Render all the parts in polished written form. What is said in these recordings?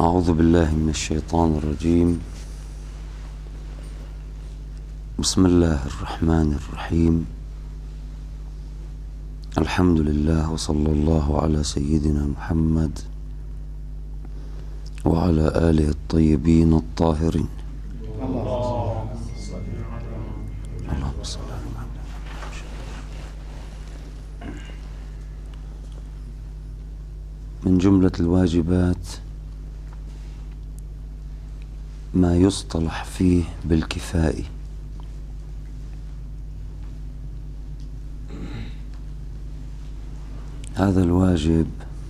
أعوذ بالله من الشيطان الرجيم. بسم الله الرحمن الرحيم. الحمد لله وصلى الله على سيدنا محمد وعلى آله الطيبين الطاهرين. اللهم صل على محمد. من جملة الواجبات ما يصطلح فيه بالكفائي. هذا الواجب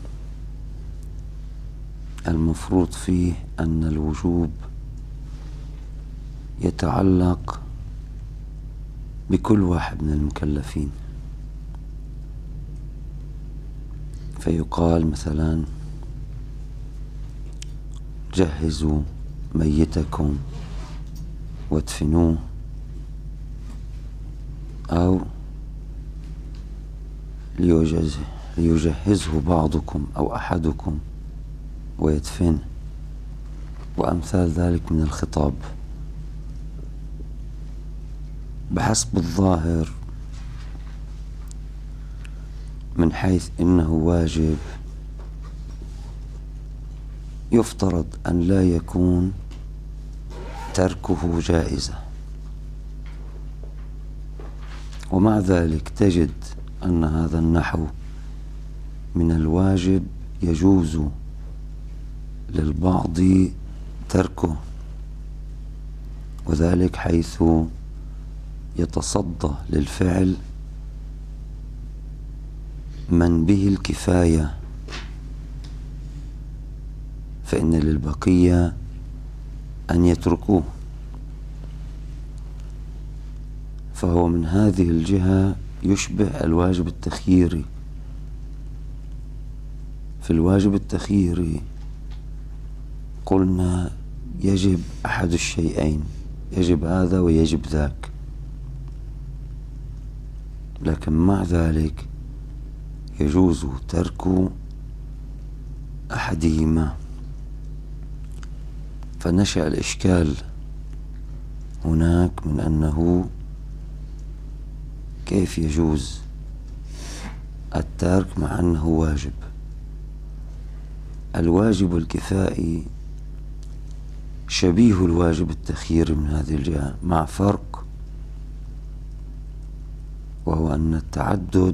المفروض فيه أن الوجوب يتعلق بكل واحد من المكلفين، فيقال مثلا: جهزوا ميتكم وادفنوه، أو ليجهزه بعضكم أو أحدكم ويدفن، وأمثال ذلك من الخطاب. بحسب الظاهر من حيث إنه واجب، يفترض أن لا يكون تركه جائزة، ومع ذلك تجد أن هذا النحو من الواجب يجوز للبعض تركه، وذلك حيث يتصدى للفعل من به الكفاية، فإن للبقية أن يتركوه، فهو من هذه الجهة يشبه الواجب التخييري. في الواجب التخييري قلنا يجب أحد الشيئين، يجب هذا ويجب ذاك، لكن مع ذلك يجوز ترك أحدهما. فنشأ الإشكال هناك من أنه كيف يجوز الترك مع أنه واجب. الواجب الكفائي شبيه الواجب التخييري من هذه الجهة، مع فرق، وهو أن التعدد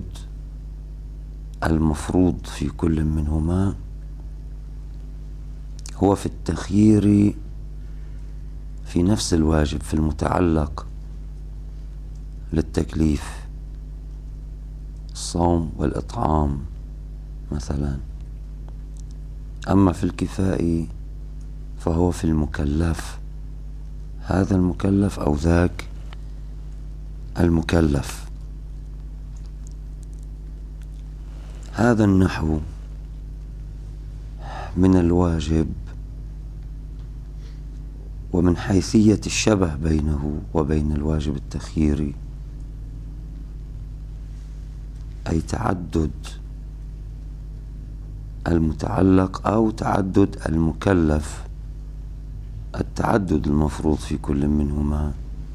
المفروض في كل منهما هو في التخيير في نفس الواجب، في المتعلق للتكليف، الصوم والإطعام مثلا. أما في الكفائي فهو في المكلف، هذا المكلف أو ذاك المكلف. هذا النحو من الواجب، ومن حيثية الشبه بينه وبين الواجب التخييري، أي تعدد المتعلق أو تعدد المكلف، التعدد المفروض في كل منهما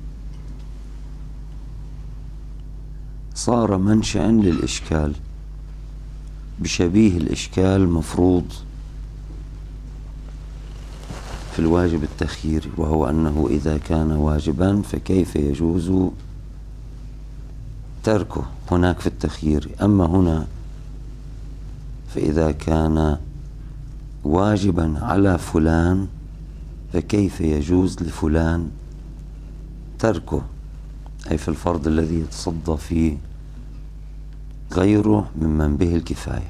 صار منشأ للإشكال، بشبيه الإشكال المفروض في الواجب التخييري، وهو أنه إذا كان واجبا فكيف يجوز تركه هناك في التخيير. أما هنا فإذا كان واجبا على فلان فكيف يجوز لفلان تركه، أي في الفرض الذي يتصدى فيه غيره ممن به الكفاية.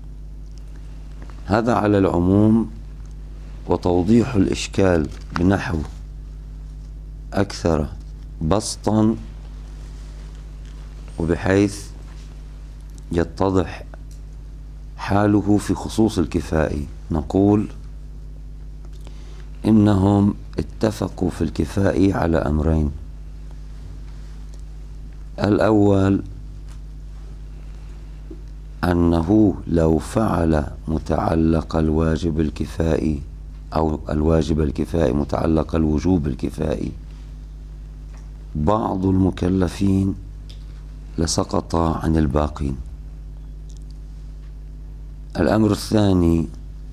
هذا على العموم. وتوضيح الإشكال بنحو أكثر بسطا، وبحيث يتضح حاله في خصوص الكفائي، نقول إنهم اتفقوا في الكفائي على أمرين: الأول أنه لو فعل متعلق الواجب الكفائي أو الواجب الكفائي متعلق الوجوب الكفائي بعض المكلفين لسقط عن الباقين. الأمر الثاني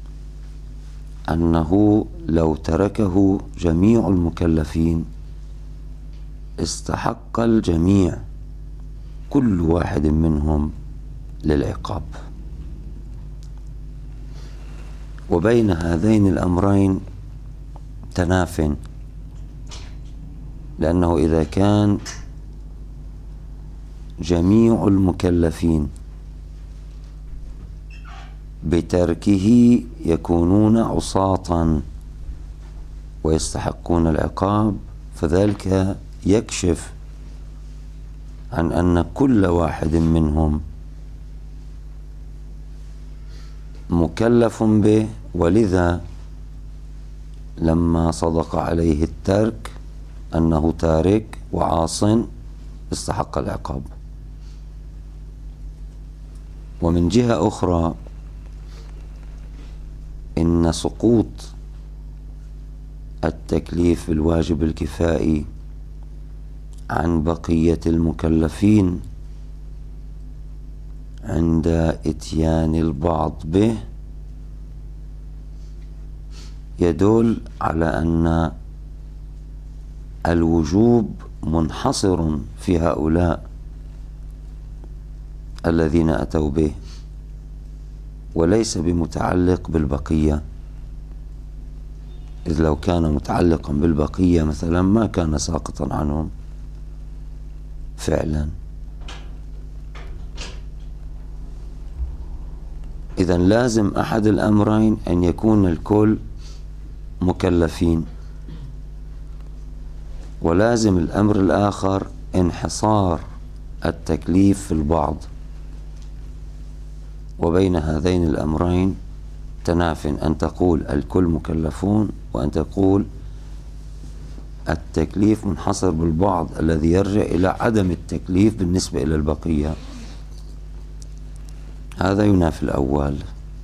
أنه لو تركه جميع المكلفين استحق الجميع كل واحد منهم للعقاب. وبين هذين الأمرين تناف، لأنه إذا كان جميع المكلفين بتركه يكونون عصاة ويستحقون العقاب، فذلك يكشف عن أن كل واحد منهم مكلف به، ولذا لما صدق عليه الترك أنه تارك وعاص استحق العقاب. ومن جهة أخرى إن سقوط التكليف الواجب الكفائي عن بقية المكلفين عند إتيان البعض به يدل على أن الوجوب منحصر في هؤلاء الذين أتوا به، وليس بمتعلق بالبقية، إذ لو كان متعلقا بالبقية مثلا ما كان ساقطا عنهم فعلا. إذن لازم أحد الأمرين أن يكون الكل مكلفين، ولازم الأمر الآخر انحصار التكليف في البعض. وبين هذين الأمرين تناف، أن تقول الكل مكلفون وأن تقول التكليف منحصر بالبعض الذي يرجع إلى عدم التكليف بالنسبة إلى البقية. هذا ينافي الأول.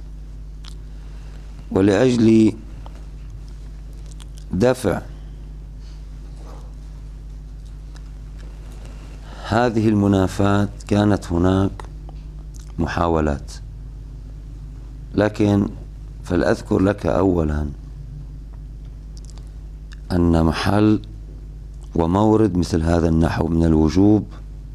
ولأجل دفع هذه المنافاة كانت هناك محاولات، لكن فلأذكر لك أولا أن محل ومورد مثل هذا النحو من الوجوب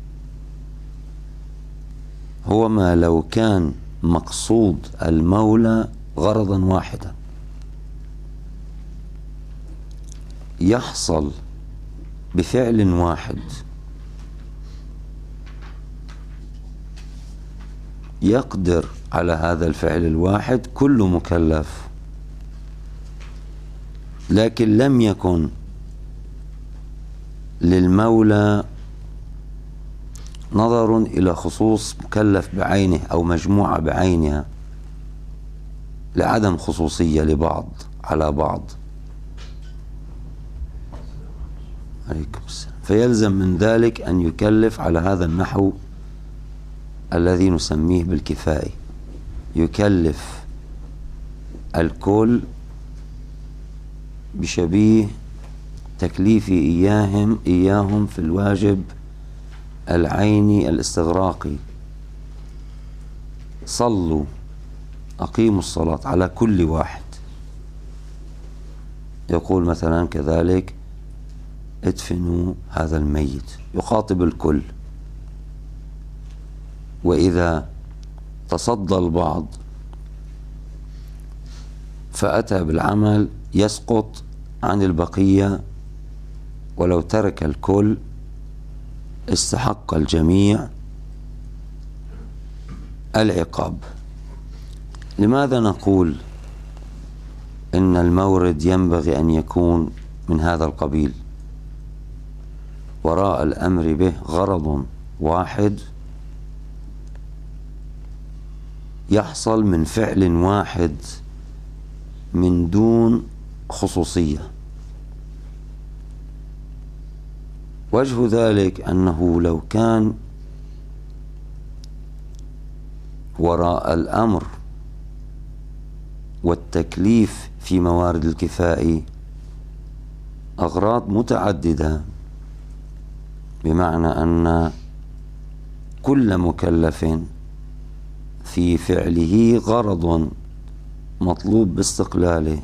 هو ما لو كان مقصود المولى غرضا واحدا يحصل بفعل واحد يقدر على هذا الفعل الواحد كل مكلف، لكن لم يكن للمولى نظر إلى خصوص مكلف بعينه أو مجموعة بعينها لعدم خصوصية لبعض على بعض. عليكم السلام. فيلزم من ذلك أن يكلف على هذا النحو الذي نسميه بالكفائي، يكلف الكل بشبيه تكليف إياهم في الواجب العيني الاستغراقي. صلوا أقيموا الصلاة على كل واحد. يقول مثلا كذلك ادفنوا هذا الميت، يخاطب الكل. وإذا تصدى البعض فأتى بالعمل يسقط عن البقية، ولو ترك الكل استحق الجميع العقاب. لماذا نقول إن المورد ينبغي أن يكون من هذا القبيل؟ وراء الأمر به غرض واحد يحصل من فعل واحد من دون خصوصية. وجه ذلك أنه لو كان وراء الأمر والتكليف في موارد الكفاء أغراض متعددة، بمعنى أن كل مكلف في فعله غرض مطلوب باستقلاله،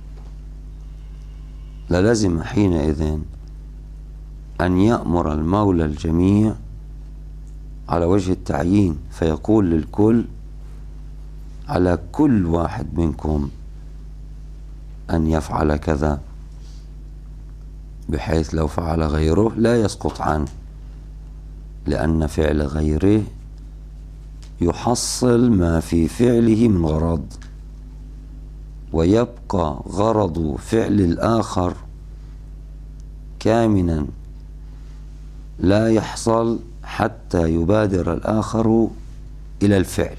للزم حينئذ أن يأمر المولى الجميع على وجه التعيين، فيقول للكل: على كل واحد منكم أن يفعل كذا، بحيث لو فعل غيره لا يسقط عنه، لأن فعل غيره يحصل ما في فعله من غرض، ويبقى غرض فعل الآخر كامنا لا يحصل حتى يبادر الآخر إلى الفعل.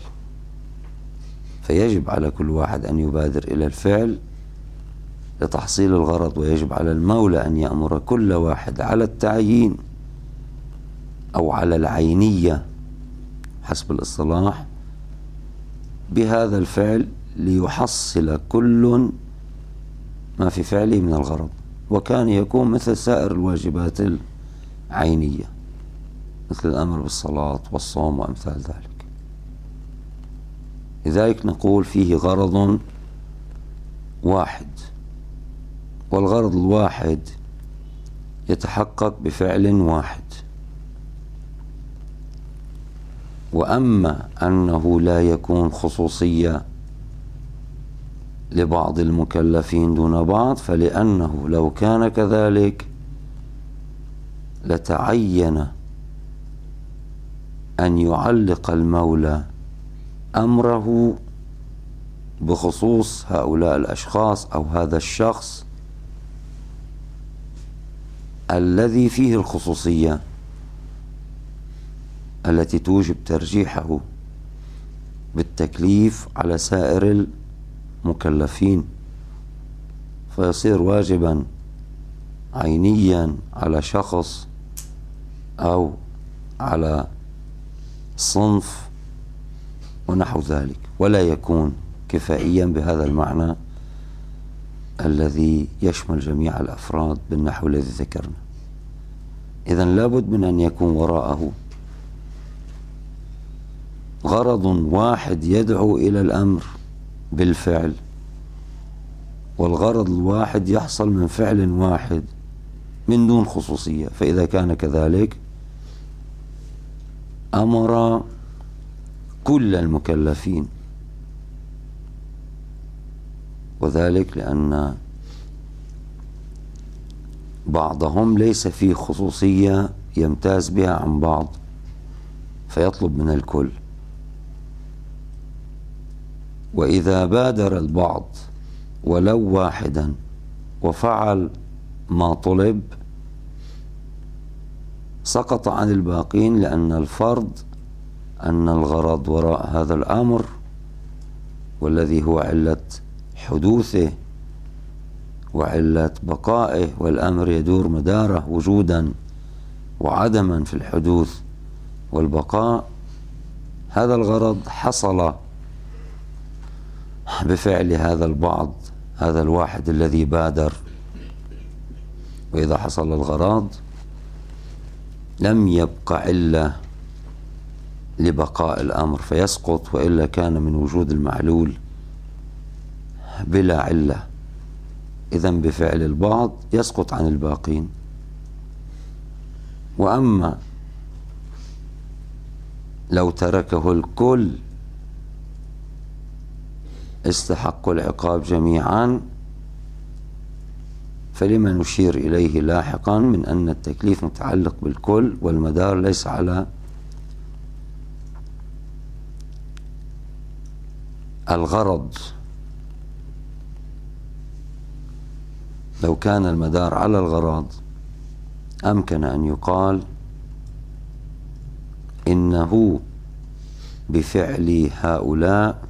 فيجب على كل واحد أن يبادر إلى الفعل لتحصيل الغرض، ويجب على المولى أن يأمر كل واحد على التعيين أو على العينية حسب الاصطلاح بهذا الفعل، ليحصل كل ما في فعله من الغرض، وكان يكون مثل سائر الواجبات العينية، مثل الأمر بالصلاة والصوم وأمثال ذلك. لذلك نقول فيه غرض واحد، والغرض الواحد يتحقق بفعل واحد. وأما أنه لا يكون خصوصية لبعض المكلفين دون بعض، فلأنه لو كان كذلك لتعين أن يعلق المولى أمره بخصوص هؤلاء الأشخاص أو هذا الشخص الذي فيه الخصوصية التي توجب ترجيحه بالتكليف على سائر المكلفين، فيصير واجبا عينيا على شخص أو على صنف ونحو ذلك، ولا يكون كفائيا بهذا المعنى الذي يشمل جميع الأفراد بالنحو الذي ذكرنا. إذن لابد من أن يكون وراءه غرض واحد يدعو إلى الأمر بالفعل، والغرض الواحد يحصل من فعل واحد من دون خصوصية. فإذا كان كذلك أمر كل المكلفين، وذلك لأن بعضهم ليس فيه خصوصية يمتاز بها عن بعض، فيطلب من الكل. وإذا بادر البعض ولو واحدا وفعل ما طلب سقط عن الباقين، لأن الفرض أن الغرض وراء هذا الأمر والذي هو علة حدوثه وعلة بقائه، والأمر يدور مداره وجودا وعدما في الحدوث والبقاء، هذا الغرض حصل بفعل هذا البعض، هذا الواحد الذي بادر. وإذا حصل الغرض لم يبق علة لبقاء الأمر فيسقط، وإلا كان من وجود المعلول بلا علة. إذن بفعل البعض يسقط عن الباقين. وأما لو تركه الكل استحقوا العقاب جميعا، فلما نشير إليه لاحقا من أن التكليف متعلق بالكل، والمدار ليس على الغرض. لو كان المدار على الغرض أمكن أن يقال إنه بفعل هؤلاء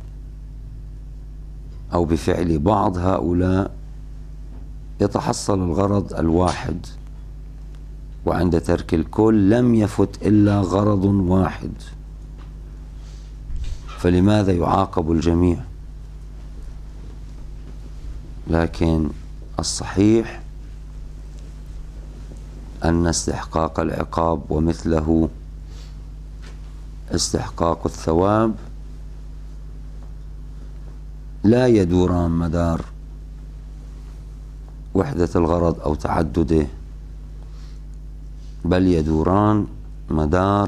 أو بفعل بعض هؤلاء يتحصل الغرض الواحد، وعند ترك الكل لم يفت إلا غرض واحد، فلماذا يعاقب الجميع؟ لكن الصحيح أن استحقاق العقاب ومثله استحقاق الثواب لا يدوران مدار وحدة الغرض أو تعدده، بل يدوران مدار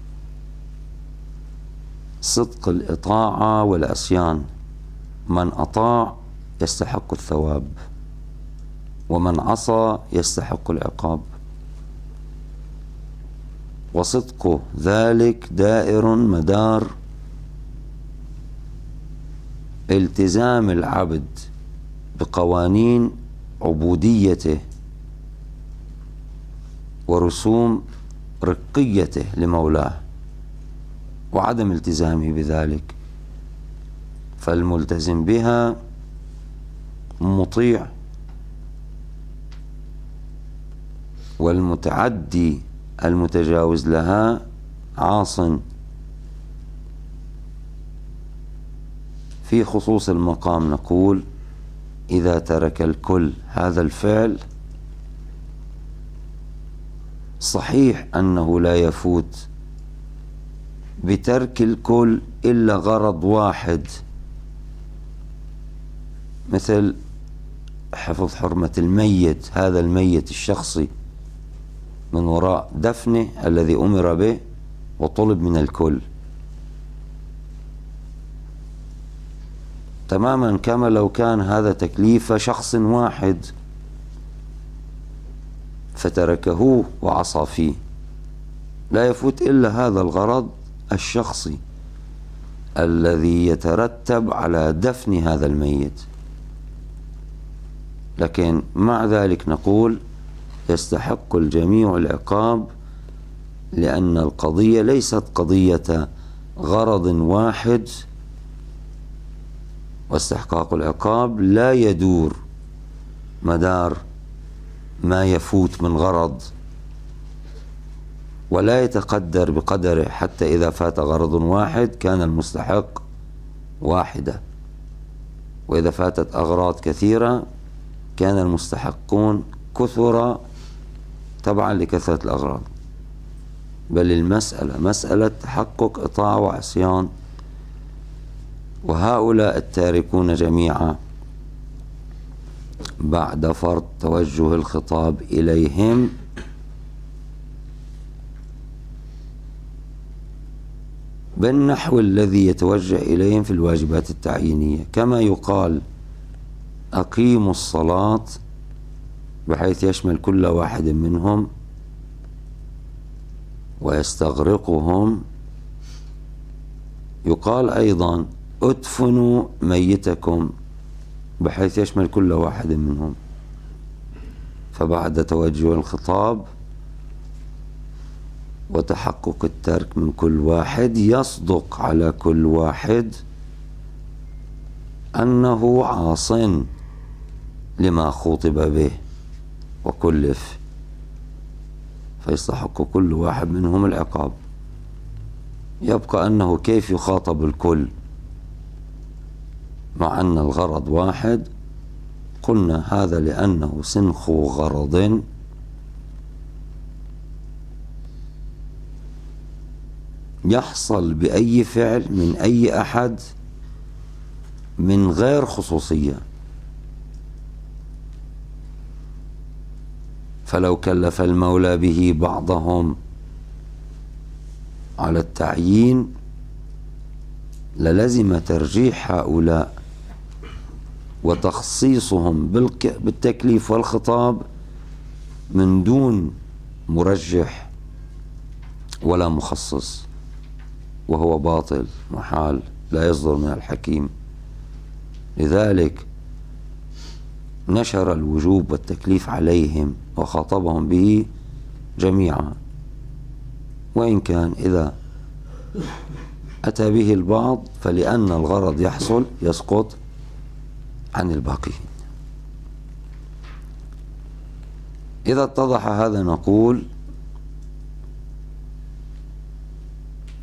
صدق الإطاعة والعصيان. من أطاع يستحق الثواب، ومن عصى يستحق العقاب، وصدق ذلك دائر مدار التزام العبد بقوانين عبوديته ورسوم رقيته لمولاه، وعدم التزامه بذلك، فالملتزم بها مطيع، والمتعدي المتجاوز لها عاصٍ. في خصوص المقام نقول: إذا ترك الكل هذا الفعل صحيح أنه لا يفوت بترك الكل إلا غرض واحد، مثل حفظ حرمة الميت، هذا الميت الشخصي من وراء دفنه الذي أمر به وطلب من الكل، تماما كما لو كان هذا تكليف شخص واحد فتركه وعصى فيه، لا يفوت إلا هذا الغرض الشخصي الذي يترتب على دفن هذا الميت. لكن مع ذلك نقول: يستحق الجميع العقاب، لأن القضية ليست قضية غرض واحد، واستحقاق العقاب لا يدور مدار ما يفوت من غرض، ولا يتقدر بقدره، حتى إذا فات غرض واحد كان المستحق واحدة، وإذا فاتت أغراض كثيرة كان المستحقون كثر تبعا لكثرة الأغراض. بل المسألة مسألة تحقق إطاعة وعصيان، وهؤلاء التاركون جميعا بعد فرض توجه الخطاب إليهم بالنحو الذي يتوجه إليهم في الواجبات التعيينية، كما يقال: أقيموا الصلاة، بحيث يشمل كل واحد منهم ويستغرقهم. يقال أيضا: ادفنوا ميتكم، بحيث يشمل كل واحد منهم. فبعد توجه الخطاب وتحقق الترك من كل واحد يصدق على كل واحد أنه عاصٍ لما خُطب به وكلف، فيستحق كل واحد منهم العقاب. يبقى أنه كيف يخاطب الكل مع أن الغرض واحد؟ قلنا هذا لأنه سنخ غرض يحصل بأي فعل من أي أحد من غير خصوصية. فلو كلف المولى به بعضهم على التعيين للزم ترجيح هؤلاء وتخصيصهم بالتكليف والخطاب من دون مرجح ولا مخصص، وهو باطل محال لا يصدر من الحكيم. لذلك نشر الوجوب والتكليف عليهم وخاطبهم به جميعا، وإن كان إذا أتى به البعض فلأن الغرض يحصل يسقط عن الباقين. إذا اتضح هذا نقول: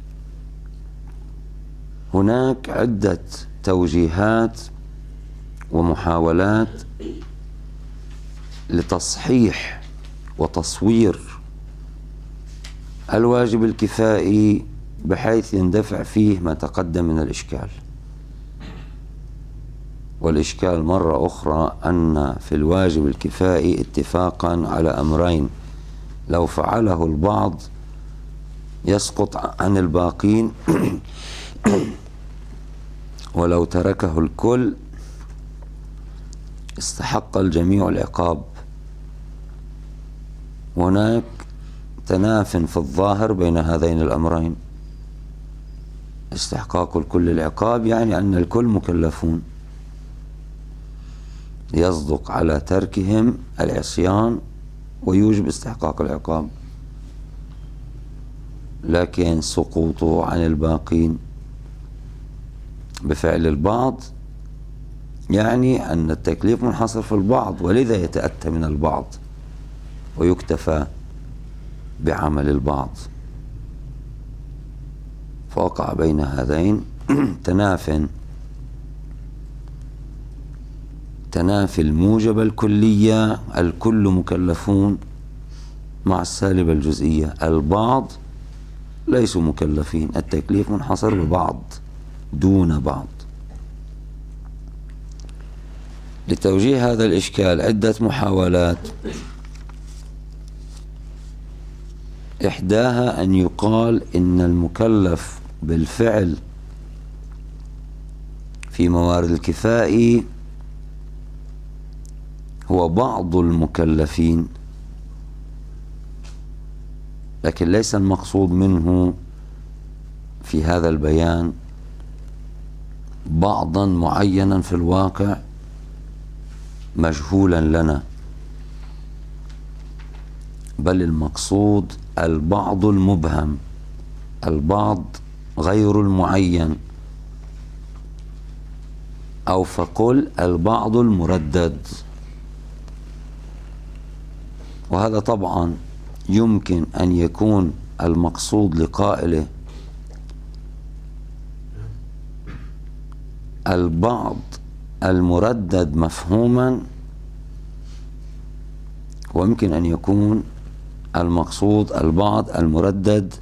هناك عدة توجيهات ومحاولات لتصحيح وتصوير الواجب الكفائي بحيث يندفع فيه ما تقدم من الإشكال. والإشكال مرة أخرى أن في الواجب الكفائي اتفاقا على أمرين: لو فعله البعض يسقط عن الباقين ولو تركه الكل استحق الجميع العقاب. هناك تناف في الظاهر بين هذين الأمرين. استحقاق الكل العقاب يعني أن الكل مكلفون، يصدق على تركهم العصيان ويوجب استحقاق العقاب، لكن سقوطه عن الباقين بفعل البعض يعني أن التكليف منحصر في البعض، ولذا يتأتى من البعض ويكتفى بعمل البعض. فوقع بين هذين تنافي الموجب الكلية، الكل مكلفون، مع السالبة الجزئية، البعض ليسوا مكلفين، التكليف منحصر ببعض دون بعض. لتوجيه هذا الإشكال عدة محاولات، إحداها أن يقال إن المكلف بالفعل في موارد الكفائي هو بعض المكلفين، لكن ليس المقصود منه في هذا البيان بعضا معينا في الواقع مجهولا لنا، بل المقصود البعض المبهم، البعض غير المعين، أو فقل البعض المردد. وهذا طبعا يمكن أن يكون المقصود لقائله البعض المردد مفهوما، ويمكن أن يكون المقصود البعض المردد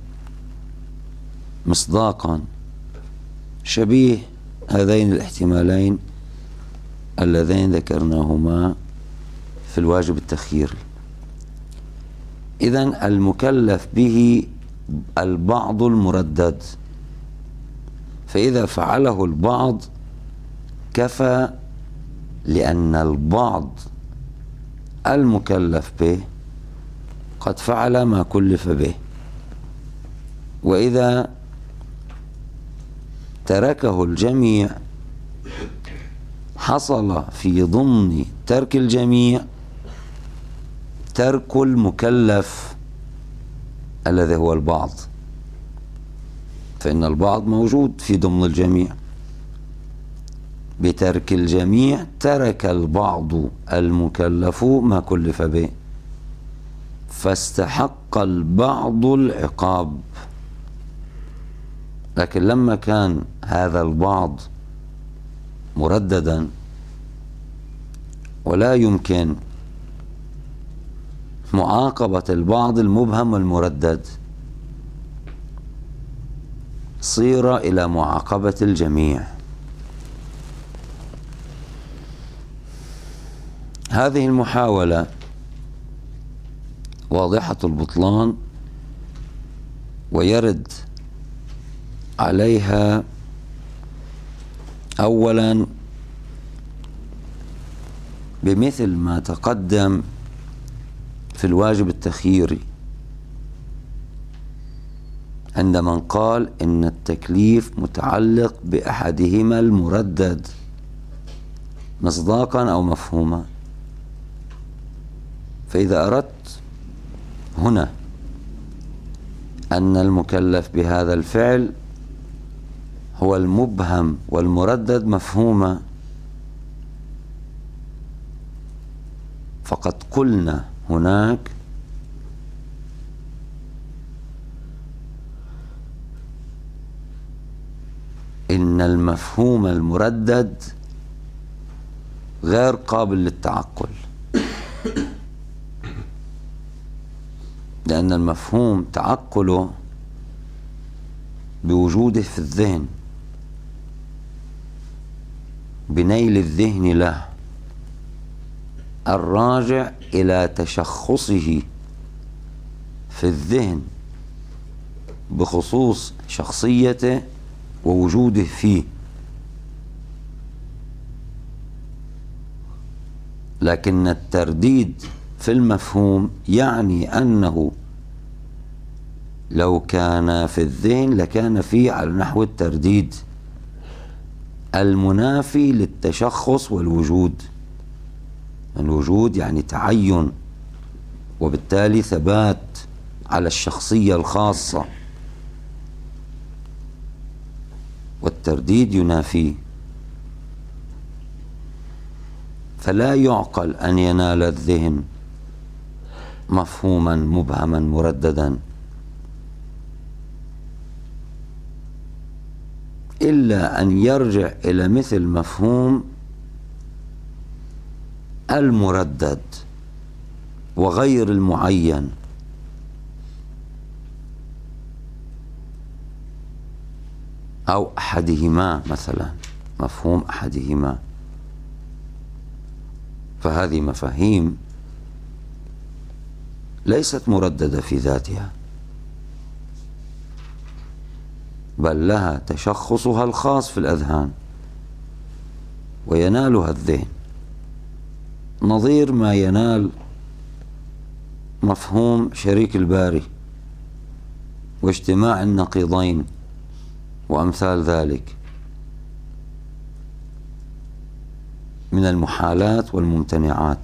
مصداقا، شبيه هذين الاحتمالين اللذين ذكرناهما في الواجب التخييري. إذن المكلف به البعض المردد، فإذا فعله البعض كفى، لأن البعض المكلف به قد فعل ما كلف به. وإذا تركه الجميع حصل في ضمن ترك الجميع ترك المكلف الذي هو البعض، فإن البعض موجود في ضمن الجميع. بترك الجميع ترك البعض المكلف ما كلف به، فاستحق البعض العقاب. لكن لما كان هذا البعض مرددا ولا يمكن معاقبة البعض المبهم والمردد، صير إلى معاقبة الجميع. هذه المحاولة واضحة البطلان، ويرد عليها أولا بمثل ما تقدم في الواجب التخييري عندما قال إن التكليف متعلق بأحدهما المردد مصداقا أو مفهوما. فإذا أردت هنا أن المكلف بهذا الفعل هو المبهم والمردد مفهوما، فقد قلنا هناك إن المفهوم المردد غير قابل للتعقل، لأن المفهوم تعقله بوجوده في الذهن، بنيل الذهن له الراجع إلى تشخصه في الذهن بخصوص شخصيته ووجوده فيه. لكن الترديد في المفهوم يعني أنه لو كان في الذهن لكان فيه على نحو الترديد المنافي للتشخص والوجود. الوجود يعني تعين، وبالتالي ثبات على الشخصية الخاصة، والترديد ينافيه. فلا يعقل أن ينال الذهن مفهوما مبهما مرددا إلا أن يرجع إلى مثل مفهوم المردد وغير المعين، أو أحدهما، مثلا مفهوم أحدهما. فهذه مفاهيم ليست مرددة في ذاتها، بل لها تشخصها الخاص في الأذهان وينالها الذهن، نظير ما ينال مفهوم شريك الباري واجتماع النقيضين وأمثال ذلك من المحالات والممتنعات.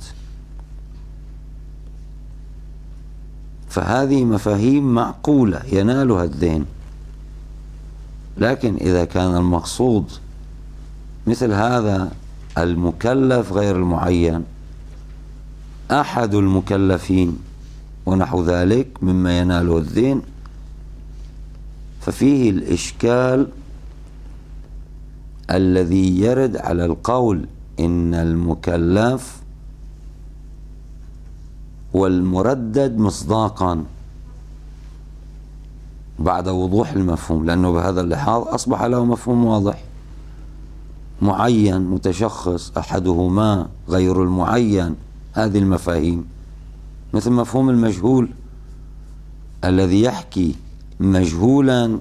فهذه مفاهيم معقولة ينالها الذهن. لكن إذا كان المقصود مثل هذا المكلف غير المعين، أحد المكلفين ونحو ذلك مما يناله الذهن، ففيه الإشكال الذي يرد على القول إن المكلف والمردد مصداقا بعد وضوح المفهوم، لأنه بهذا اللحاظ أصبح له مفهوم واضح معين متشخص، أحدهما غير المعين. هذه المفاهيم مثل مفهوم المجهول الذي يحكي مجهولا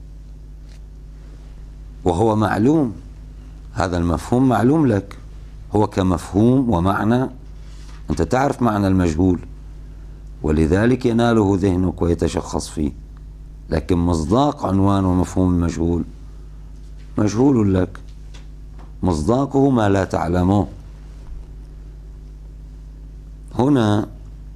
وهو معلوم. هذا المفهوم معلوم لك، هو كمفهوم ومعنى، أنت تعرف معنى المجهول ولذلك يناله ذهنك ويتشخص فيه. لكن مصداق عنوان ومفهوم المجهول مجهول لك، مصداقه ما لا تعلمه. هنا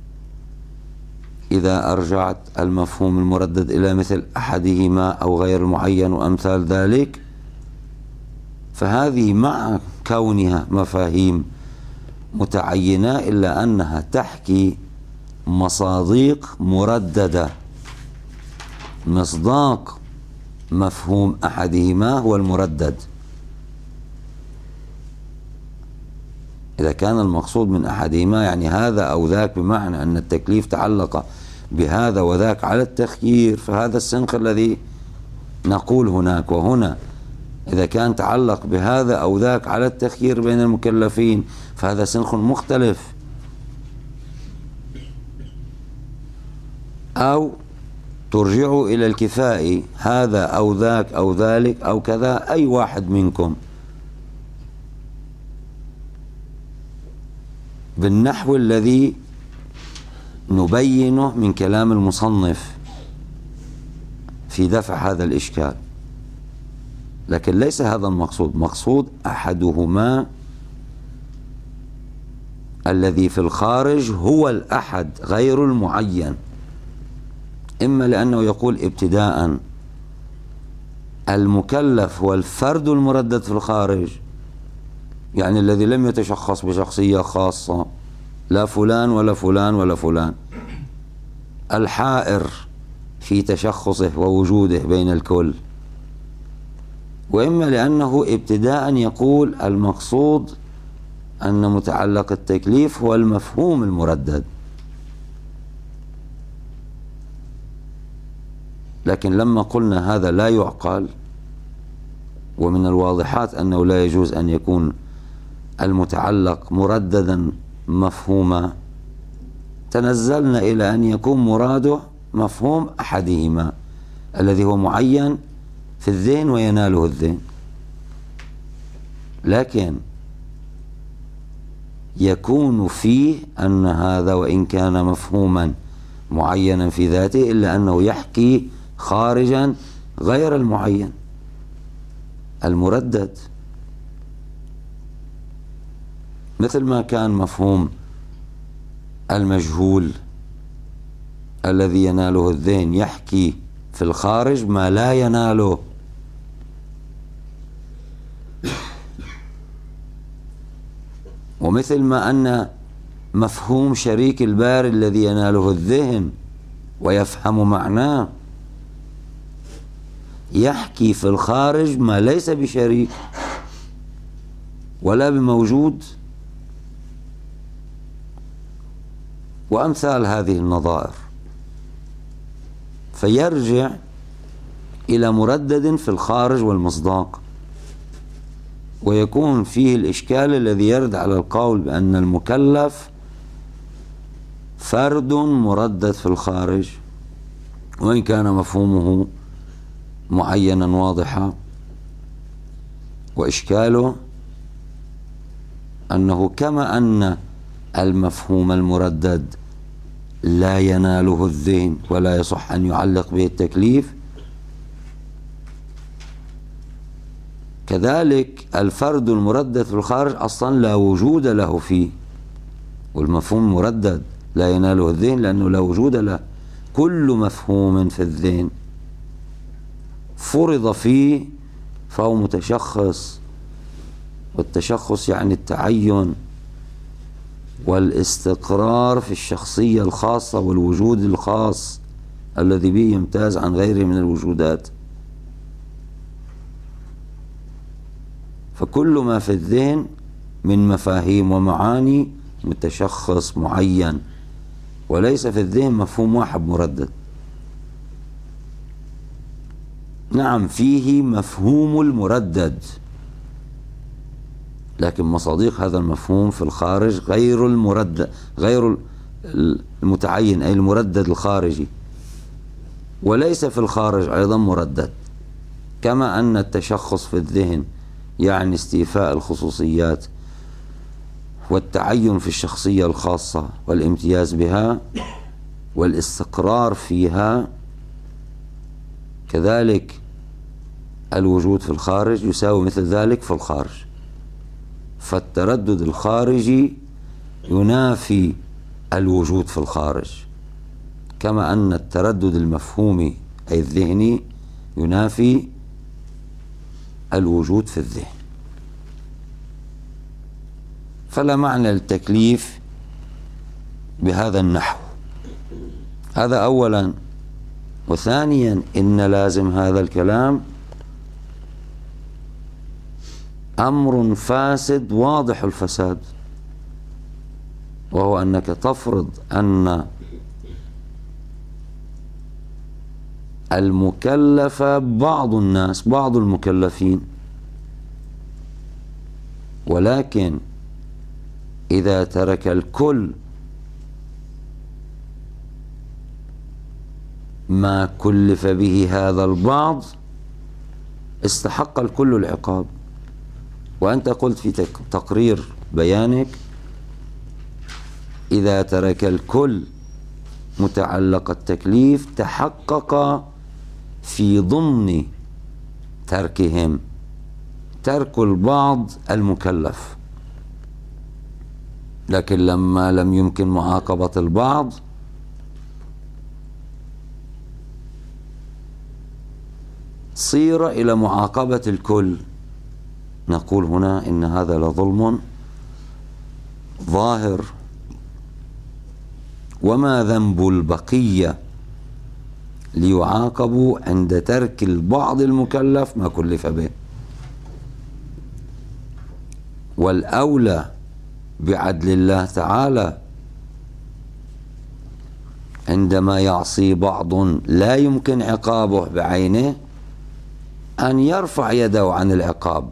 إذا أرجعت المفهوم المردد إلى مثل أحدهما أو غير المعين وأمثال ذلك، فهذه مع كونها مفاهيم متعينة إلا أنها تحكي مصادق مرددة. مصداق مفهوم أحدهما هو المردد. إذا كان المقصود من أحدهما يعني هذا أو ذاك، بمعنى أن التكليف تعلق بهذا وذاك على التخيير، فهذا السنخ الذي نقول هناك. وهنا إذا كان تعلق بهذا أو ذاك على التخيير بين المكلفين، فهذا سنخ مختلف. أو ترجعوا إلى الكفائي، هذا أو ذاك أو ذلك أو كذا، أي واحد منكم، بالنحو الذي نبينه من كلام المصنف في دفع هذا الإشكال. لكن ليس هذا المقصود، مقصود أحدهما الذي في الخارج هو الأحد غير المعين. إما لأنه يقول ابتداء المكلف هو الفرد المردد في الخارج، يعني الذي لم يتشخص بشخصية خاصة، لا فلان ولا فلان ولا فلان، الحائر في تشخصه ووجوده بين الكل. وإما لأنه ابتداء يقول المقصود أن متعلق التكليف هو المفهوم المردد، لكن لما قلنا هذا لا يعقل، ومن الواضحات أنه لا يجوز أن يكون المتعلق مرددا مفهوما، تنزلنا إلى أن يكون مراده مفهوم أحدهما الذي هو معين في الذهن ويناله الذهن. لكن يكون فيه أن هذا وإن كان مفهوما معينا في ذاته إلا أنه يحكي خارجا غير المعين المردد، مثل ما كان مفهوم المجهول الذي يناله الذهن يحكي في الخارج ما لا يناله، ومثل ما أن مفهوم شريك الباري الذي يناله الذهن ويفهم معناه يحكي في الخارج ما ليس بشريك ولا بموجود، وأمثال هذه النظائر، فيرجع إلى مردد في الخارج والمصداق، ويكون فيه الإشكال الذي يرد على القول بأن المكلف فرد مردد في الخارج وإن كان مفهومه معينا واضحا، وإشكاله أنه كما أن المفهوم المردد لا يناله الذهن ولا يصح أن يعلق به التكليف، كذلك الفرد المردد في الخارج أصلا لا وجود له فيه، والمفهوم المردد لا يناله الذهن لأنه لا وجود له. كل مفهوم في الذهن فرض فيه فهو متشخص، والتشخص يعني التعين والاستقرار في الشخصية الخاصة والوجود الخاص الذي به يمتاز عن غيره من الوجودات. فكل ما في الذهن من مفاهيم ومعاني متشخص معين، وليس في الذهن مفهوم واحد مردد. نعم فيه مفهوم المردد، لكن مصادق هذا المفهوم في الخارج غير المردد، غير المتعين أي المردد الخارجي، وليس في الخارج أيضا مردد. كما أن التشخص في الذهن يعني استيفاء الخصوصيات والتعين في الشخصية الخاصة والامتياز بها والاستقرار فيها، كذلك الوجود في الخارج يساوي مثل ذلك في الخارج. فالتردد الخارجي ينافي الوجود في الخارج، كما أن التردد المفهومي أي الذهني ينافي الوجود في الذهن. فلا معنى للتكليف بهذا النحو. هذا أولا. وثانيا إن لازم هذا الكلام أمر فاسد واضح الفساد، وهو أنك تفرض أن المكلف بعض الناس، بعض المكلفين، ولكن إذا ترك الكل ما كلف به هذا البعض استحق الكل العقاب. وأنت قلت في تقرير بيانك إذا ترك الكل متعلق التكليف تحقق في ضمن تركهم ترك البعض المكلف، لكن لما لم يمكن معاقبة البعض صير إلى معاقبة الكل. نقول هنا إن هذا لظلم ظاهر. وما ذنب البقية ليعاقبوا عند ترك البعض المكلف ما كلف به؟ والأولى بعدل الله تعالى عندما يعصي بعض لا يمكن عقابه بعينه أن يرفع يده عن العقاب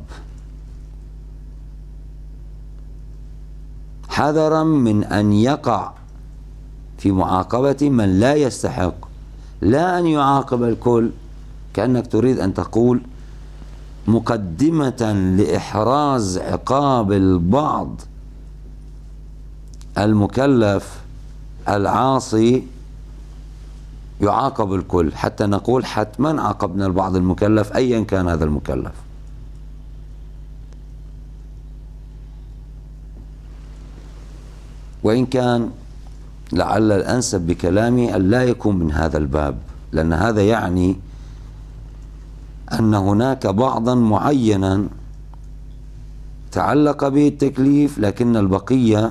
حذرا من أن يقع في معاقبة من لا يستحق، لا أن يعاقب الكل. كأنك تريد أن تقول مقدمة لإحراز عقاب البعض المكلف العاصي يعاقب الكل، حتى نقول حتما عاقبنا البعض المكلف أيا كان هذا المكلف. وإن كان لعل الأنسب بكلامي أن لا يكون من هذا الباب، لأن هذا يعني أن هناك بعضا معينا تعلق به التكليف لكن البقية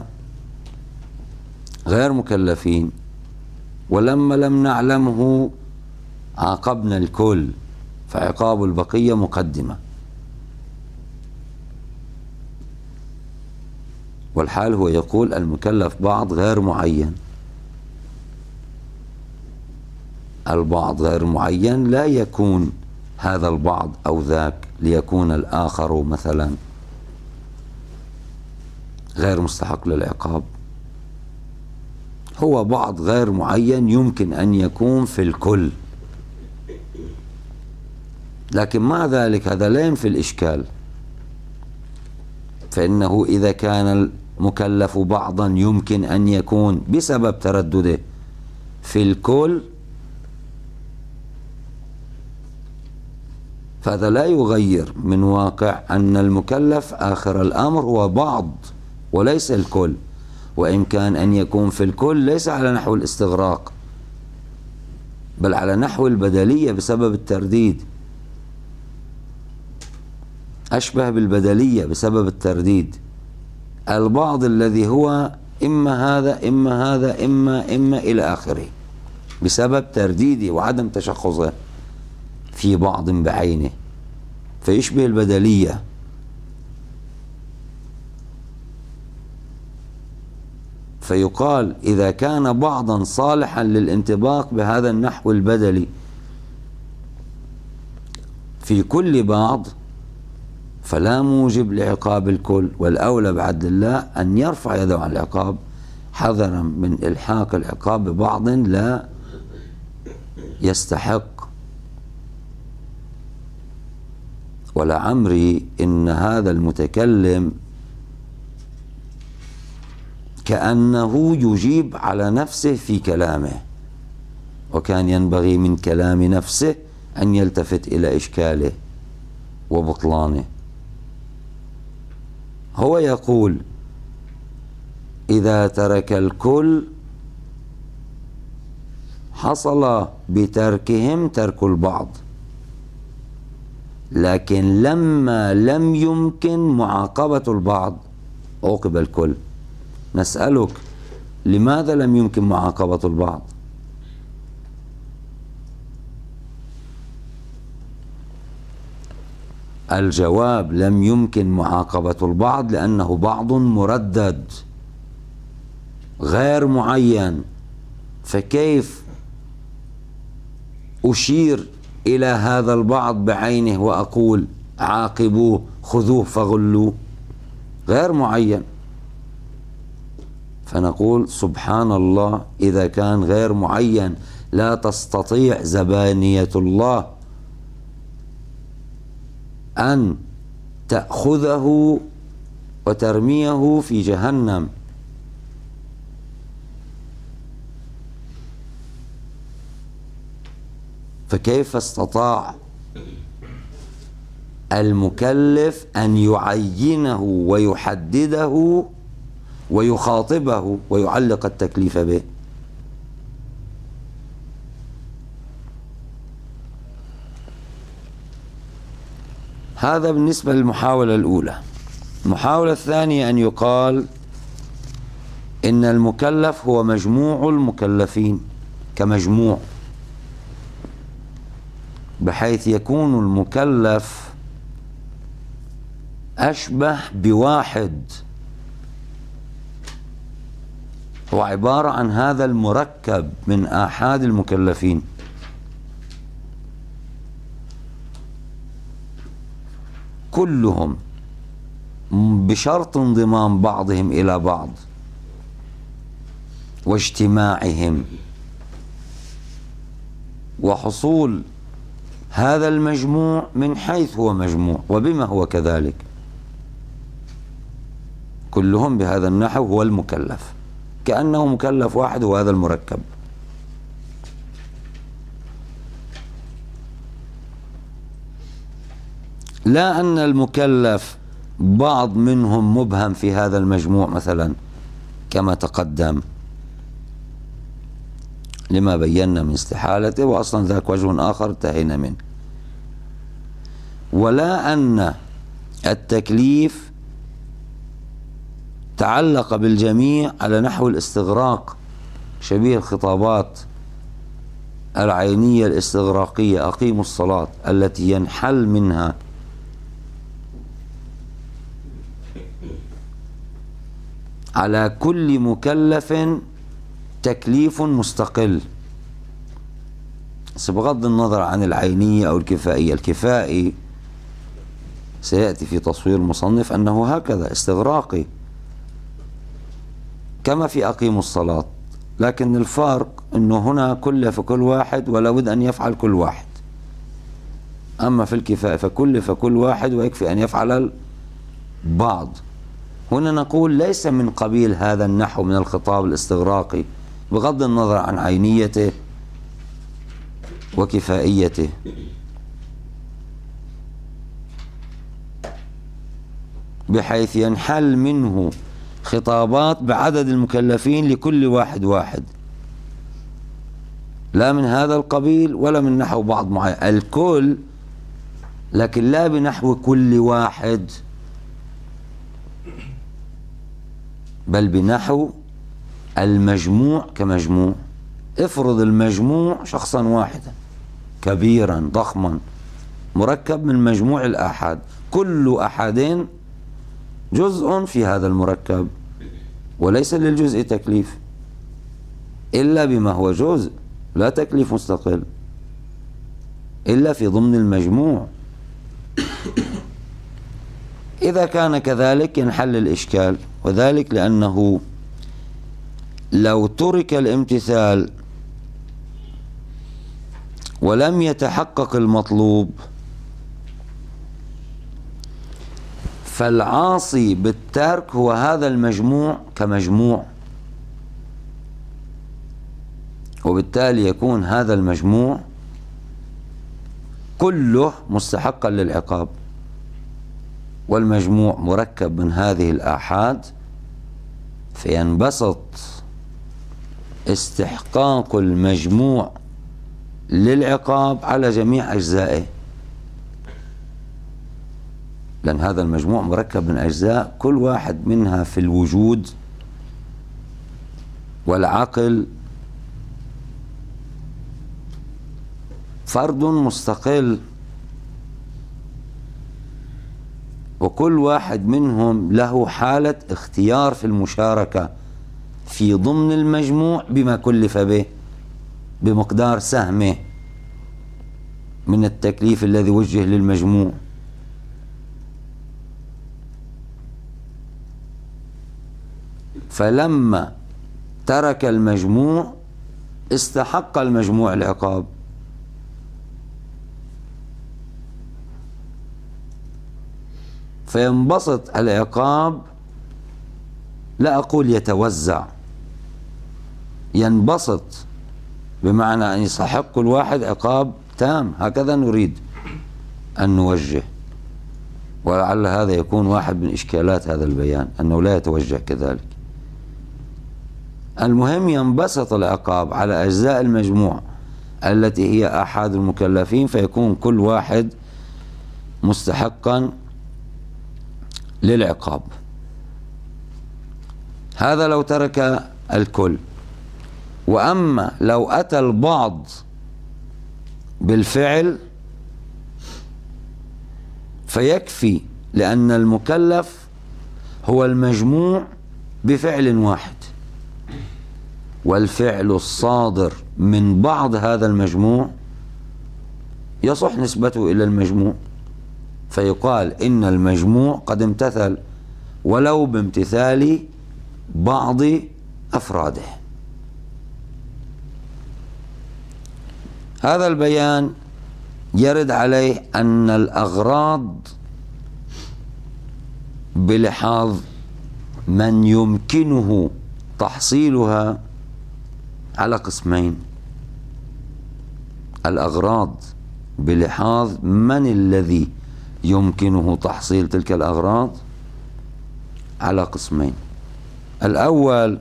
غير مكلفين، ولما لم نعلمه عاقبنا الكل، فعقاب البقية مقدمة. والحال هو يقول المكلف بعض غير معين، البعض غير معين لا يكون هذا البعض أو ذاك ليكون الآخر مثلا غير مستحق للعقاب، هو بعض غير معين يمكن أن يكون في الكل، لكن مع ذلك هذا لا ينفي الإشكال، فإنه إذا كان المكلف بعضا يمكن أن يكون بسبب تردده في الكل، فهذا لا يغير من واقع أن المكلف آخر الأمر هو بعض وليس الكل، وإمكان أن يكون في الكل ليس على نحو الاستغراق بل على نحو البدلية بسبب الترديد، أشبه بالبدلية بسبب الترديد، البعض الذي هو إما هذا إما هذا إما إلى آخره بسبب ترديده وعدم تشخصه في بعض بعينه، فيشبه البدلية. فيقال إذا كان بعضا صالحا للانطباق بهذا النحو البدلي في كل بعض فلا موجب لعقاب الكل، والأولى بعدل الله أن يرفع يده عن العقاب حذرا من إلحاق العقاب ببعض لا يستحق. ولعمري إن هذا المتكلم كأنه يجيب على نفسه في كلامه، وكان ينبغي من كلام نفسه أن يلتفت إلى إشكاله وبطلانه. هو يقول إذا ترك الكل حصل بتركهم ترك البعض، لكن لما لم يمكن معاقبة البعض عوقب الكل. نسألك لماذا لم يمكن معاقبة البعض؟ الجواب لم يمكن معاقبة البعض لأنه بعض مردد غير معين، فكيف أشير إلى هذا البعض بعينه وأقول عاقبوه خذوه فغلوه؟ غير معين. فنقول سبحان الله، إذا كان غير معين لا تستطيع زبانية الله أن تأخذه وترميه في جهنم. فكيف استطاع المكلف أن يعينه ويحدده ويخاطبه ويعلق التكليف به؟ هذا بالنسبة للمحاولة الأولى. المحاولة الثانية أن يقال إن المكلف هو مجموع المكلفين كمجموع، بحيث يكون المكلف أشبه بواحد هو عبارة عن هذا المركب من آحاد المكلفين، كلهم بشرط انضمام بعضهم إلى بعض واجتماعهم وحصول هذا المجموع من حيث هو مجموع وبما هو كذلك، كلهم بهذا النحو هو المكلف، كأنه مكلف واحد هو هذا المركب. لا أن المكلف بعض منهم مبهم في هذا المجموع مثلا كما تقدم لما بينا من استحالته، وأصلا ذاك وجه آخر انتهينا منه. ولا أن التكليف تعلق بالجميع على نحو الاستغراق، شبيه الخطابات العينية الاستغراقية أقيموا الصلاة التي ينحل منها على كل مكلف تكليف مستقل، بغض النظر عن العينية أو الكفائية. الكفائي سيأتي في تصوير المصنف أنه هكذا استغراقي كما في أقيموا الصلاة، لكن الفرق أنه هنا كلف كل واحد ولا بد أن يفعل كل واحد، أما في الكفاءة فكلف كل واحد ويكفي أن يفعل البعض. هنا نقول ليس من قبيل هذا النحو من الخطاب الاستغراقي بغض النظر عن عينيته وكفائيته، بحيث ينحل منه خطابات بعدد المكلفين لكل واحد واحد، لا من هذا القبيل ولا من نحو بعض معين، الكل لكن لا بنحو كل واحد، بل بنحو المجموع كمجموع. افرض المجموع شخصا واحدا كبيرا ضخما مركب من مجموع الآحاد، كل أحدين جزء في هذا المركب وليس للجزء تكليف إلا بما هو جزء، لا تكليف مستقل إلا في ضمن المجموع. إذا كان كذلك ينحل الإشكال، وذلك لأنه لو ترك الامتثال ولم يتحقق المطلوب فالعاصي بالترك هو هذا المجموع كمجموع، وبالتالي يكون هذا المجموع كله مستحقا للعقاب، والمجموع مركب من هذه الآحاد، فينبسط استحقاق المجموع للعقاب على جميع أجزائه، لأن هذا المجموع مركب من أجزاء كل واحد منها في الوجود والعقل فرد مستقل، وكل واحد منهم له حالة اختيار في المشاركة في ضمن المجموع بما كلف به بمقدار سهمه من التكليف الذي وجه للمجموع. فلما ترك المجموع استحق المجموع العقاب، فينبسط العقاب، لا أقول يتوزع، ينبسط بمعنى أن يستحق كل واحد عقاب تام، هكذا نريد أن نوجه، ولعل هذا يكون واحد من إشكالات هذا البيان أنه لا يتوجه كذلك. المهم ينبسط العقاب على أجزاء المجموع التي هي آحاد المكلفين، فيكون كل واحد مستحقا للعقاب. هذا لو ترك الكل. وأما لو أتى البعض بالفعل فيكفي، لأن المكلف هو المجموع بفعل واحد، والفعل الصادر من بعض هذا المجموع يصح نسبته إلى المجموع، فيقال إن المجموع قد امتثل ولو بامتثال بعض أفراده. هذا البيان يرد عليه أن الأغراض بلحاظ من يمكنه تحصيلها على قسمين. الأغراض بلحاظ من الذي يمكنه تحصيل تلك الأغراض على قسمين. الأول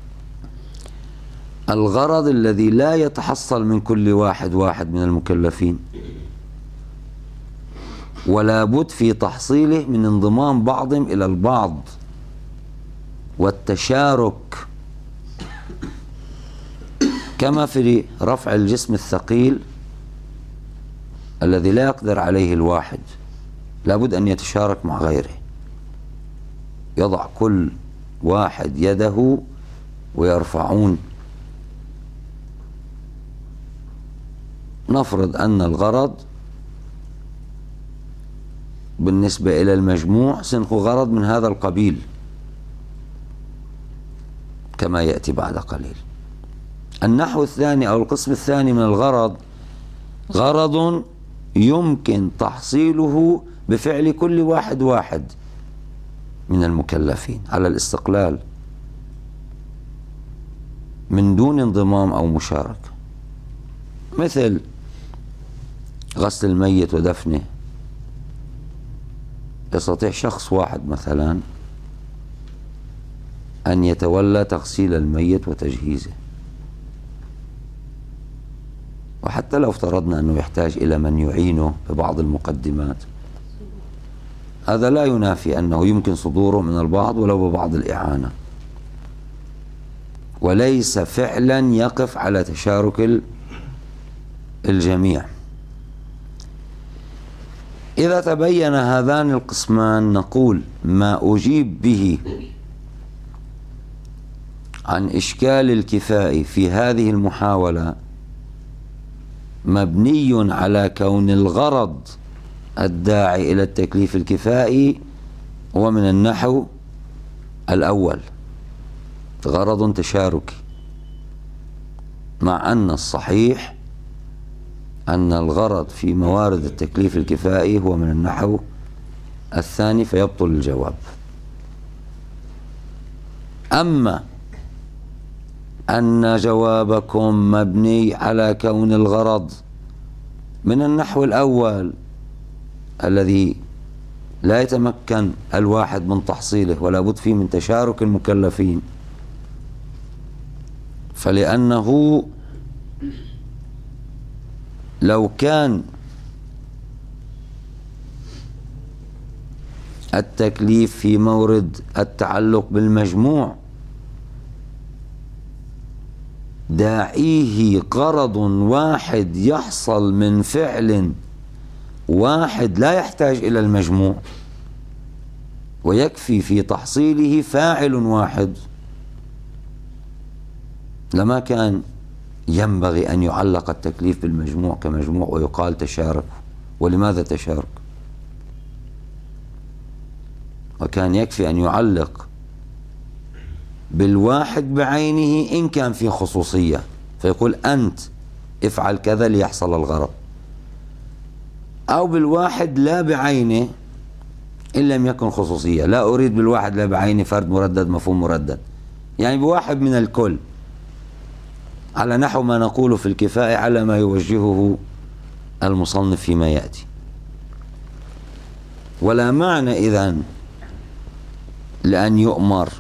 الغرض الذي لا يتحصل من كل واحد من المكلفين، ولا بد في تحصيله من انضمام بعضهم إلى البعض والتشارك، كما في رفع الجسم الثقيل الذي لا يقدر عليه الواحد، لا بد أن يتشارك مع غيره، يضع كل واحد يده ويرفعون. نفرض أن الغرض بالنسبة إلى المجموع سنخ غرض من هذا القبيل كما يأتي بعد قليل. النحو الثاني أو القسم الثاني من الغرض غرض يمكن تحصيله بفعل كل واحد من المكلفين على الاستقلال من دون انضمام أو مشاركة، مثل غسل الميت ودفنه. يستطيع شخص واحد مثلا أن يتولى تغسيل الميت وتجهيزه، وحتى لو افترضنا أنه يحتاج إلى من يعينه ببعض المقدمات، هذا لا ينافي أنه يمكن صدوره من البعض ولو ببعض الإعانة، وليس فعلا يقف على تشارك الجميع. إذا تبين هذان القسمان نقول ما أجيب به عن إشكال الكفاء في هذه المحاولة مبني على كون الغرض الداعي إلى التكليف الكفائي هو من النحو الأول غرض تشاركي، مع أن الصحيح أن الغرض في موارد التكليف الكفائي هو من النحو الثاني، فيبطل الجواب. أما أن جوابكم مبني على كون الغرض من النحو الأول الذي لا يتمكن الواحد من تحصيله ولا بد فيه من تشارك المكلفين، فلأنه لو كان التكليف في مورد التعلق بالمجموع داعيه غرض واحد يحصل من فعل واحد لا يحتاج إلى المجموع، ويكفي في تحصيله فاعل واحد، لما كان ينبغي أن يعلق التكليف بالمجموع كمجموع ويقال تشارك. ولماذا تشارك؟ وكان يكفي أن يعلق بالواحد بعينه إن كان في خصوصية، فيقول أنت افعل كذا ليحصل الغرض، أو بالواحد لا بعينه إن لم يكن خصوصية. لا أريد بالواحد لا بعينه فرد مردد مفهوم مردد، يعني بواحد من الكل، على نحو ما نقول في الكفاءة على ما يوجهه المصنف فيما يأتي. ولا معنى إذن لأن يؤمر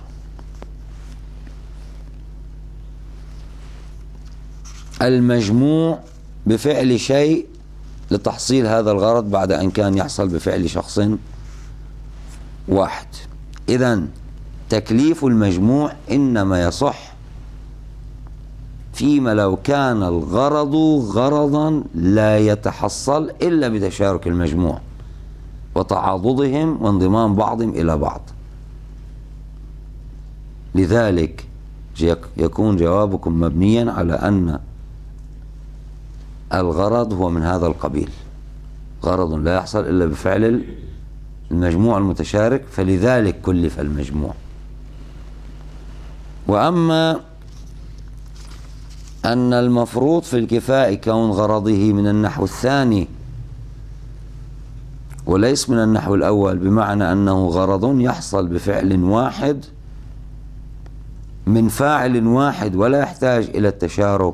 المجموع بفعل شيء لتحصيل هذا الغرض بعد أن كان يحصل بفعل شخص واحد. إذن تكليف المجموع إنما يصح فيما لو كان الغرض غرضا لا يتحصل إلا بتشارك المجموع وتعاضدهم وانضمام بعضهم إلى بعض. لذلك يكون جوابكم مبنيا على أن الغرض هو من هذا القبيل، غرض لا يحصل إلا بفعل المجموع المتشارك، فلذلك كلف المجموع. وأما أن المفروض في الكفاء كون غرضه من النحو الثاني وليس من النحو الأول، بمعنى أنه غرض يحصل بفعل واحد من فاعل واحد ولا يحتاج إلى التشارك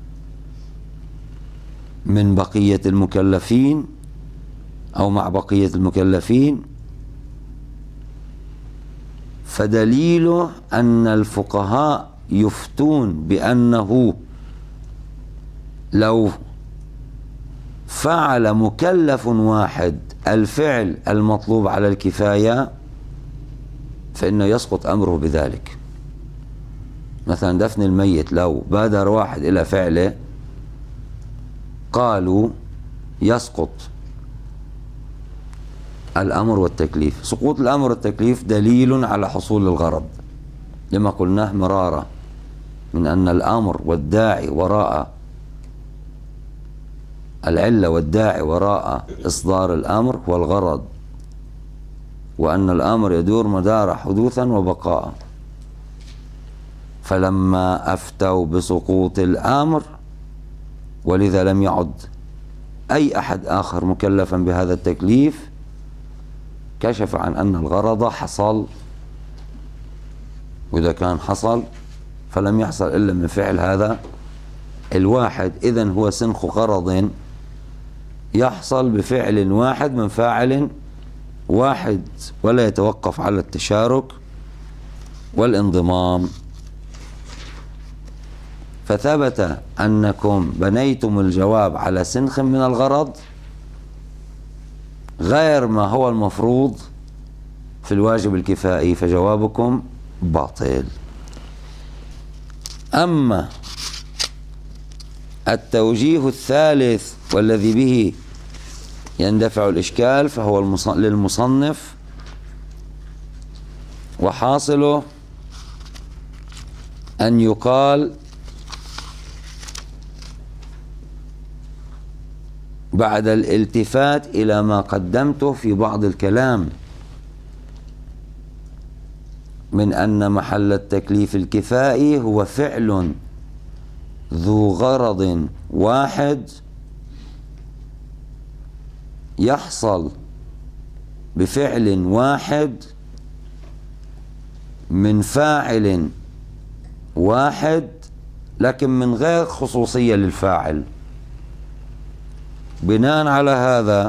من بقية المكلفين أو مع بقية المكلفين، فدليله أن الفقهاء يفتون بأنه لو فعل مكلف واحد الفعل المطلوب على الكفاية فإنه يسقط أمره بذلك. مثلا دفن الميت لو بادر واحد إلى فعله قالوا يسقط الأمر والتكليف. سقوط الأمر والتكليف دليل على حصول الغرض، لما قلناه مرارا من أن الأمر والداعي وراء العلة والداعي وراء إصدار الأمر هو الغرض، وأن الأمر يدور مدار حدوثا وبقاء. فلما أفتوا بسقوط الأمر، ولذا لم يعد أي أحد آخر مكلفا بهذا التكليف، كشف عن أن الغرض حصل، وإذا كان حصل فلم يحصل إلا من فعل هذا الواحد. إذن هو سنخ غرض يحصل بفعل واحد من فاعل واحد ولا يتوقف على التشارك والانضمام. فثبت أنكم بنيتم الجواب على سنخ من الغرض غير ما هو المفروض في الواجب الكفائي، فجوابكم باطل. أما التوجيه الثالث والذي به يندفع الإشكال فهو للمصنف، وحاصله أن يقال بعد الالتفات إلى ما قدمته في بعض الكلام من أن محل التكليف الكفائي هو فعل ذو غرض واحد يحصل بفعل واحد من فاعل واحد، لكن من غير خصوصية للفاعل. بناء على هذا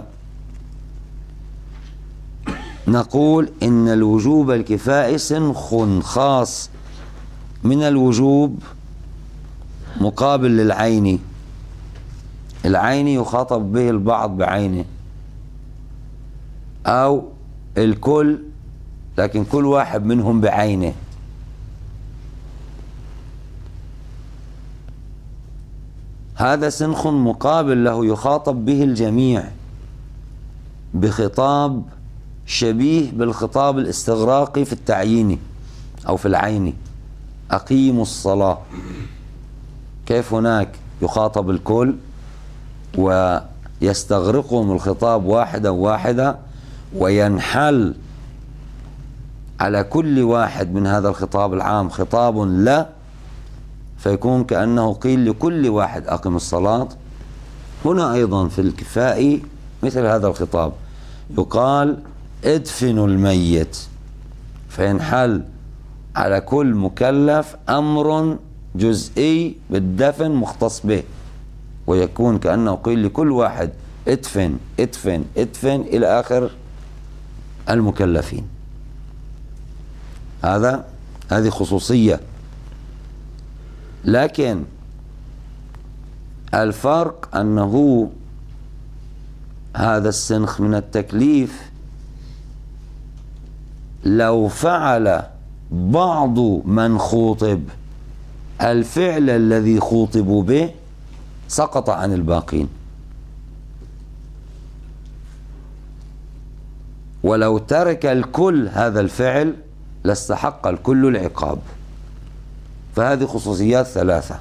نقول إن الوجوب الكفائي سنخ خاص من الوجوب مقابل للعين. العين يخاطب به البعض بعينه أو الكل، لكن كل واحد منهم بعينه. هذا سنخ مقابل له يخاطب به الجميع بخطاب شبيه بالخطاب الاستغراقي في التعيين أو في العين. أقيموا الصلاة، كيف هناك يخاطب الكل ويستغرقهم الخطاب واحدا واحدا وينحل على كل واحد من هذا الخطاب العام خطاب لا، فيكون كأنه قيل لكل واحد أقم الصلاة. هنا أيضا في الكفائي مثل هذا الخطاب، يقال ادفنوا الميت، فينحل على كل مكلف أمر جزئي بالدفن مختص به، ويكون كأنه قيل لكل واحد ادفن ادفن ادفن إلى آخر المكلفين. هذه خصوصية. لكن الفرق أنه هذا السنخ من التكليف لو فعل بعض من خوطب الفعل الذي خوطبوا به سقط عن الباقين، ولو ترك الكل هذا الفعل لاستحق الكل العقاب. فهذه خصوصيات ثلاثة.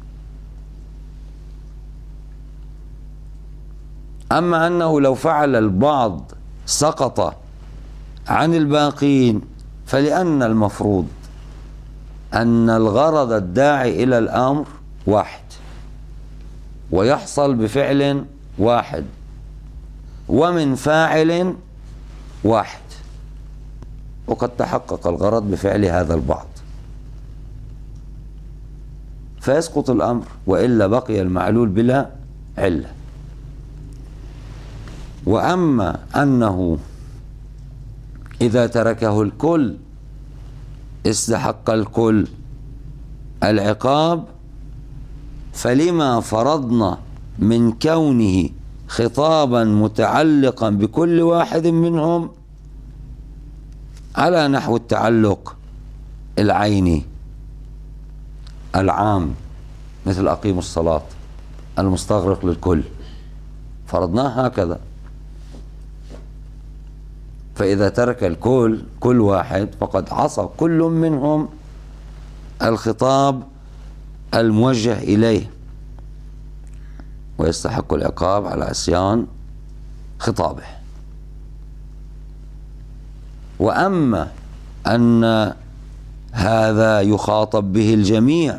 أما أنه لو فعل البعض سقط عن الباقين، فلأن المفروض أن الغرض الداعي إلى الأمر واحد، ويحصل بفعل واحد ومن فاعل واحد، وقد تحقق الغرض بفعل هذا البعض، فيسقط الأمر، وإلا بقي المعلول بلا علة. وأما أنه إذا تركه الكل استحق الكل العقاب، فلما فرضنا من كونه خطابا متعلقا بكل واحد منهم على نحو التعلق العيني العام، مثل أقيموا الصلاة المستغرق للكل، فرضناه هكذا. فإذا ترك الكل كل واحد فقد عصى كل منهم الخطاب الموجه إليه، ويستحق العقاب على عصيان خطابه. وأما أن هذا يخاطب به الجميع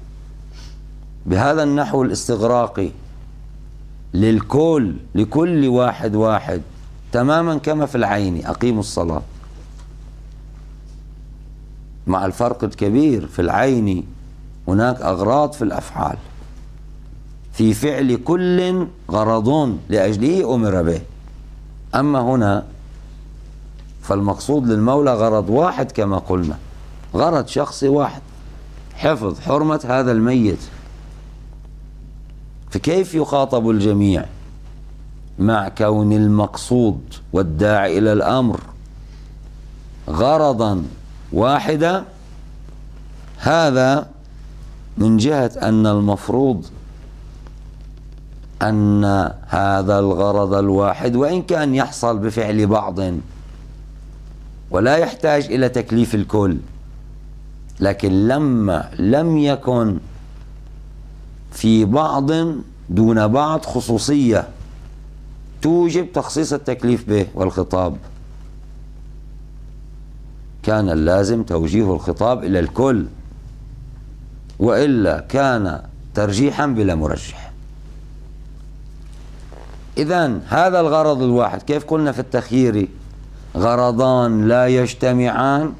بهذا النحو الاستغراقي للكل، لكل واحد واحد، تماما كما في العين أقيموا الصلاة، مع الفرق الكبير في العين هناك أغراض في الأفعال، في فعل كل غرض لأجله أمر به. أما هنا فالمقصود للمولى غرض واحد كما قلنا، غرض شخصي واحد، حفظ حرمة هذا الميت. فكيف يخاطب الجميع مع كون المقصود والداعي إلى الأمر غرضا واحدا؟ هذا من جهة أن المفروض أن هذا الغرض الواحد وإن كان يحصل بفعل بعض ولا يحتاج إلى تكليف الكل، لكن لما لم يكن في بعض دون بعض خصوصية توجب تخصيص التكليف به والخطاب، كان اللازم توجيه الخطاب إلى الكل، وإلا كان ترجيحا بلا مرجح. إذن هذا الغرض الواحد، كيف قلنا في التخيير غرضان لا يجتمعان،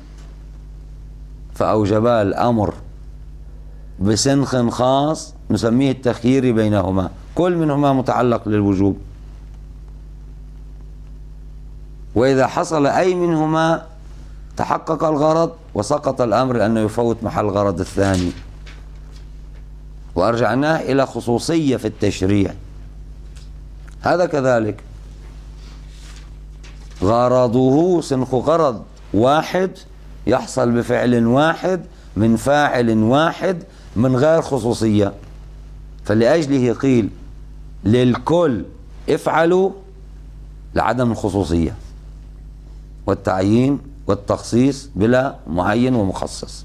فأوجبا الأمر بسنخ خاص نسميه التخيير بينهما، كل منهما متعلق للوجوب، وإذا حصل أي منهما تحقق الغرض وسقط الأمر لأنه يفوت محل الغرض الثاني، وأرجعناه إلى خصوصية في التشريع. هذا كذلك غرضه سنخ غرض واحد يحصل بفعل واحد من فاعل واحد من غير خصوصية، فلأجله قيل للكل افعلوا لعدم الخصوصية والتعيين والتخصيص بلا معين ومخصص.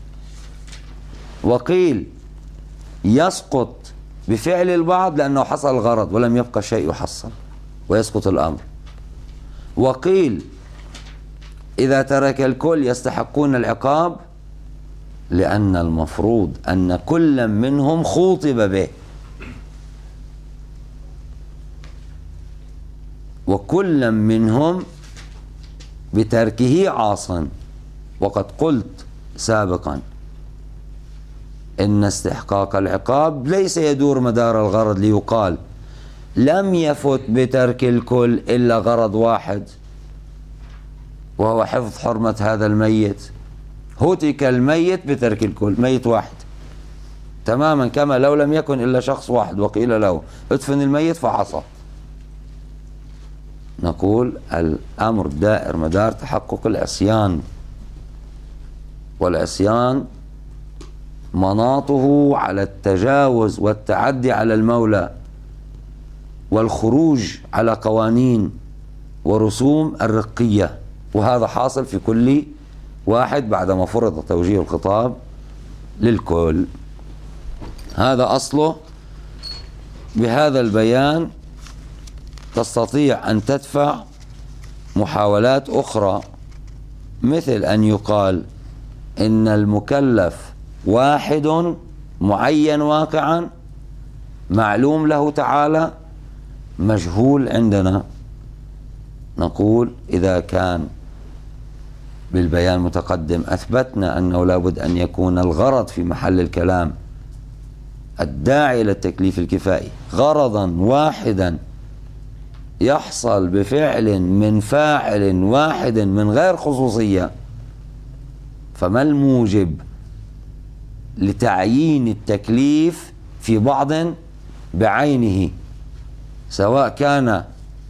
وقيل يسقط بفعل البعض لأنه حصل الغرض ولم يبقى شيء يحصل ويسقط الأمر. وقيل إذا ترك الكل يستحقون العقاب لأن المفروض أن كل منهم خوطب به، وكل منهم بتركه عاصٍ. وقد قلت سابقا إن استحقاق العقاب ليس يدور مدار الغرض ليقال لم يفت بترك الكل إلا غرض واحد وهو حفظ حرمة هذا الميت، هتك الميت بترك الكل، ميت واحد تماما كما لو لم يكن إلا شخص واحد وقيل له ادفن الميت فعصى. نقول الأمر دائر مدار تحقق العصيان، والعصيان مناطه على التجاوز والتعدي على المولى والخروج على قوانين ورسوم الرقية، وهذا حاصل في كل واحد بعدما فرض توجيه الخطاب للكل. هذا أصله. بهذا البيان تستطيع أن تدفع محاولات أخرى، مثل أن يقال إن المكلف واحد معين واقعا معلوم له تعالى مجهول عندنا. نقول إذا كان بالبيان المتقدم أثبتنا أنه لابد أن يكون الغرض في محل الكلام الداعي إلى التكليف الكفائي غرضا واحدا يحصل بفعل من فاعل واحد من غير خصوصية، فما الموجب لتعيين التكليف في بعض بعينه، سواء كان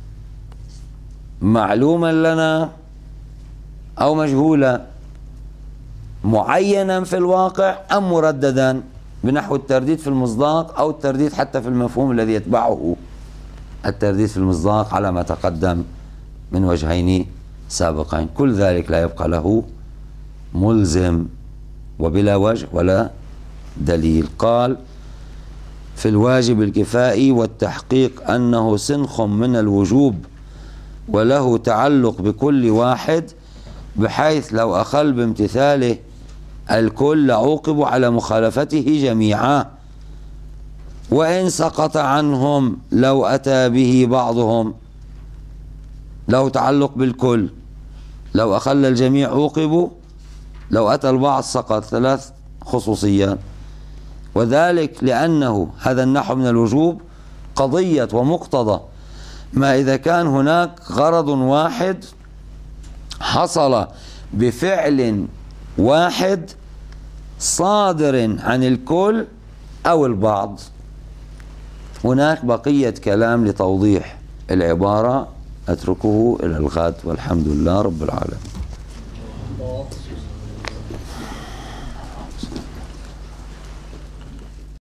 معلوما لنا أو مجهولا، معينا في الواقع أم مرددا بنحو الترديد في المصداق أو الترديد حتى في المفهوم الذي يتبعه الترديد في المصداق على ما تقدم من وجهين سابقين. كل ذلك لا يبقى له ملزم وبلا وجه ولا دليل. قال في الواجب الكفائي والتحقيق أنه سنخ من الوجوب وله تعلق بكل واحد، بحيث لو أخل بامتثاله الكل عوقب على مخالفته جميعا، وإن سقط عنهم لو أتى به بعضهم. له تعلق بالكل، لو أخل الجميع عوقبوا، لو أتى البعض سقط. ثلاث خصوصيات. وذلك لأنه هذا النحو من الوجوب قضية ومقتضى ما إذا كان هناك غرض واحد حصل بفعل واحد صادر عن الكل أو البعض. هناك بقية كلام لتوضيح العبارة أتركه إلى الغد، والحمد لله رب العالمين.